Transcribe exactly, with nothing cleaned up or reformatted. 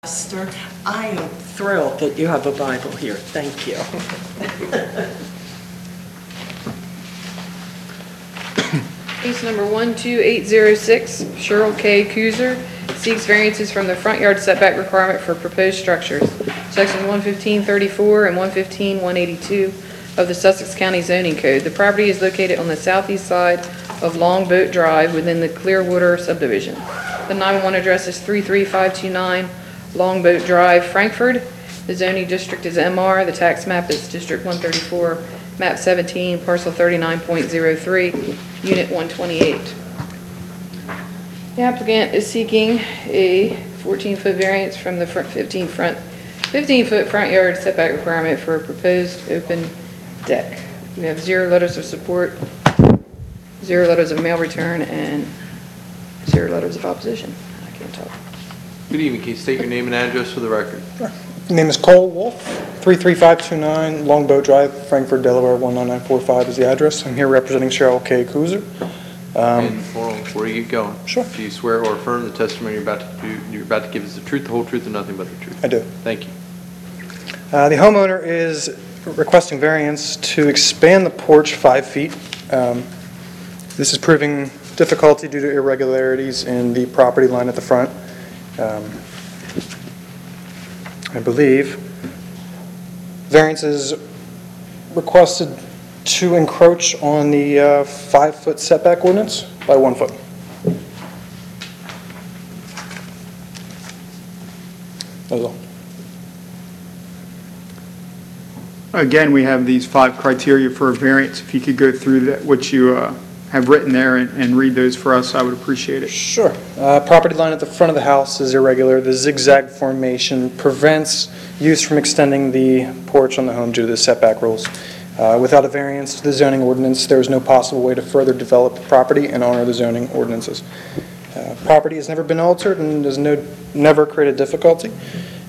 Pastor, I am thrilled that you have a Bible here. Thank you. Case number one two eight zero six, Cheryl K. Kuzer seeks variances from the front yard setback requirement for proposed structures. Section one fifteen thirty-four and one fifteen one eighty-two of the Sussex County Zoning Code. The property is located on the southeast side of Longboat Drive within the Clearwater subdivision. The nine one one address is three three five two nine Longboat Drive, Frankfurt. The zoning district is M R. The tax map is District one thirty-four, map seventeen, parcel thirty-nine point zero three, unit one twenty-eight. The applicant is seeking a fourteen foot variance from the front fifteen front fifteen foot front yard setback requirement for a proposed open deck. We have zero letters of support, zero letters of mail return, and zero letters of opposition. I can't talk. Good evening. Can you state your name and address for the record? My name is Cole Wolf, three three five two nine Longboat Drive, Frankfurt, Delaware, one nine nine four five is the address. I'm here representing Cheryl K. Kuzer. Um, and hold on, before you get going, Sure. do you swear or affirm the testimony you're about to do, you're about to give is the truth, the whole truth, and nothing but the truth? I do. Thank you. Uh, the homeowner is requesting variance to expand the porch five feet. Um, this is proving difficulty due to irregularities in the property line at the front. Um, I believe variance is requested to encroach on the uh, five-foot setback ordinance by one foot. That's all. Again, we have these five criteria for a variance. If you could go through that, what you uh, have written there and, and read those for us, I would appreciate it. Sure. Uh, property line at the front of the house is irregular. The zigzag formation prevents use from extending the porch on the home due to the setback rules. Uh, without a variance to the zoning ordinance, there is no possible way to further develop the property and honor the zoning ordinances. Uh, property has never been altered and has no, never created difficulty.